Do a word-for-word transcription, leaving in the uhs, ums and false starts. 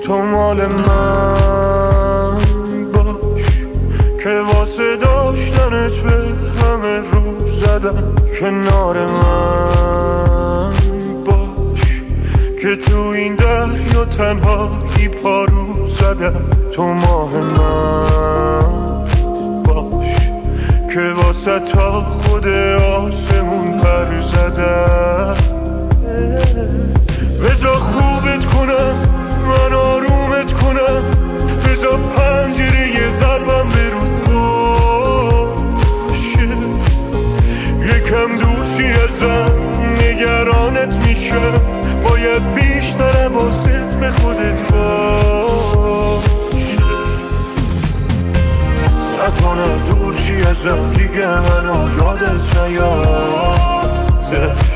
تو مال من باش که واسه داشتنت به همه رو زدم. کنار من باش که تو این دریا تنهایی پارو زدم. تو ماه من باش که واسه تا خود آسمون پر زدم. بذار خوبت کنم من آرومت کنم، بذار پنجره قلبم برود باشه. یکم دوستی ازم نگرانت میشم، باید بیشتر حواست به خودت باشه. نکنه دورشی ازم دیگه منو یادت نیاد.